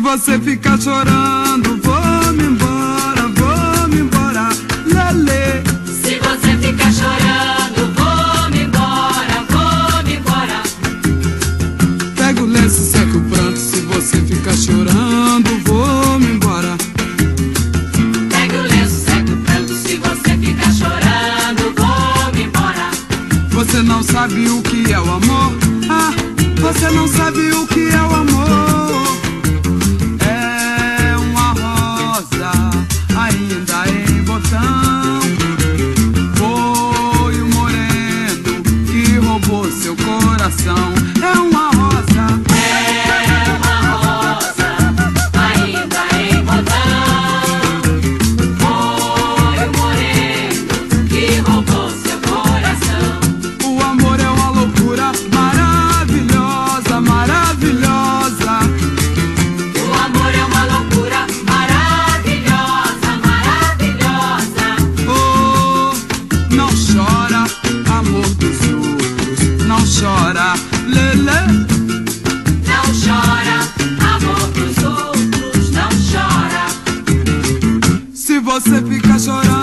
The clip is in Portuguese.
você ficar chorando, vou-me embora, lelê. Se você ficar chorando, vou-me embora. Pega o lenço, seca o pranto. Se você ficar chorando, vou-me embora. Pega o lenço, seca o pranto. Se você ficar chorando, vou-me embora. Você não sabe o que é o amor. Ah, você não sabe o que é o amor. É uma rosa ainda em botão. Foi o moreno que roubou seu coração. É uma rosa. É uma rosa ainda em botão. Foi o moreno que roubou seu coração. O amor é uma loucura maravilhosa, maravilhosa. O amor é uma loucura maravilhosa, maravilhosa. Oh, não chora, amor dos outros, não chora, lelê. Não chora, amor dos outros, não chora. Se você ficar chorando,